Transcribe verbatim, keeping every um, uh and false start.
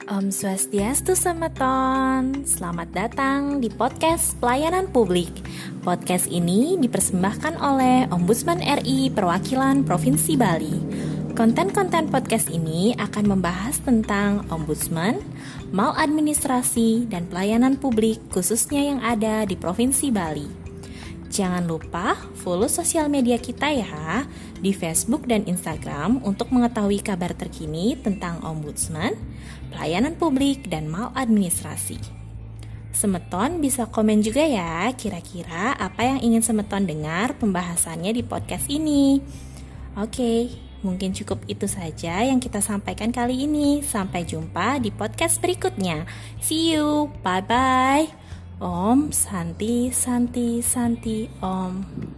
Om Swastiastu Semeton, selamat datang di podcast Pelayanan Publik. Podcast ini dipersembahkan oleh Ombudsman R I Perwakilan Provinsi Bali. Konten-konten podcast ini akan membahas tentang Ombudsman, maladministrasi, dan pelayanan publik khususnya yang ada di Provinsi Bali. Jangan lupa follow sosial media kita ya di Facebook dan Instagram untuk mengetahui kabar terkini tentang Ombudsman, pelayanan publik, dan maladministrasi. Semeton bisa komen juga ya kira-kira apa yang ingin Semeton dengar pembahasannya di podcast ini. Oke, mungkin cukup itu saja yang kita sampaikan kali ini. Sampai jumpa di podcast berikutnya. See you, bye-bye. Om Santi Santi Santi Om.